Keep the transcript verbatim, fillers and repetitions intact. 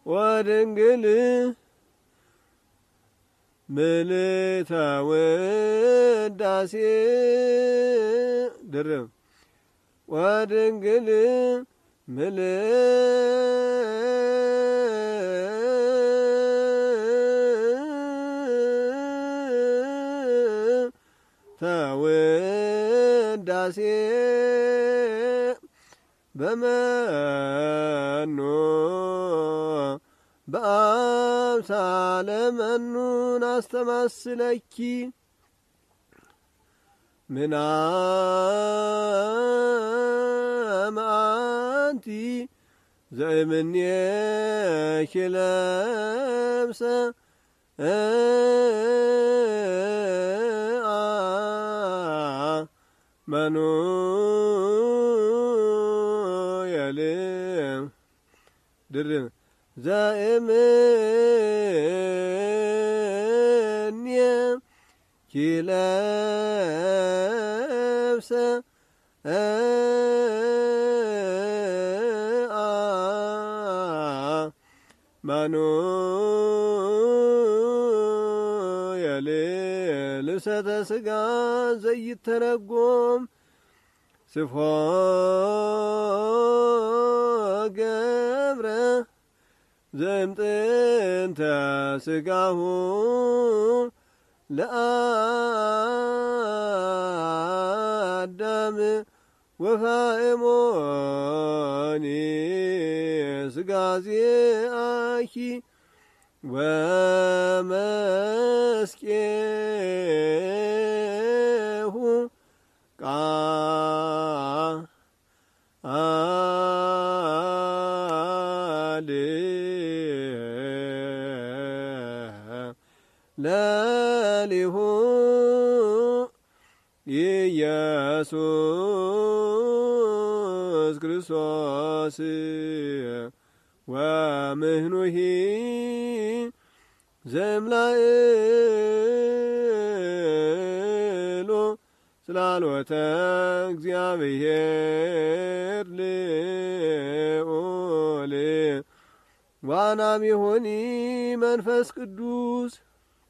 ወድንግል ምልዕተ ውዳሴ ድርብ ወድንግል ምልዕተ ውዳሴ በመኑ በአምሳለ መኑን አስተማስለኪ ምናም አንቲ ዘእምኔኪ ለብሰ መኑ የልም ድርም ዘእምኔኪ ለብሰ መኑ የልም ልብሰተ ሥጋ ዘይተረጎም ስፎ ገብረ ዘእምጥንተ ሥጋሁ ለአዳም ወፋእሞኒ ሥጋዜአኪ ወመስቄሁ ቃል ለሊሁ ኢየሱስ ክርስቶስ ወምሕኑሂ ዘእምላእሉ ስላልወተ እግዚአብሔር ልዑል ዋናም ይሁኒ መንፈስ ቅዱስ